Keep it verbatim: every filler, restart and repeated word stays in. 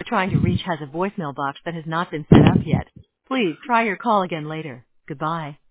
trying to reach has a voicemail box that has not been set up yet. Please try your call again later. Goodbye.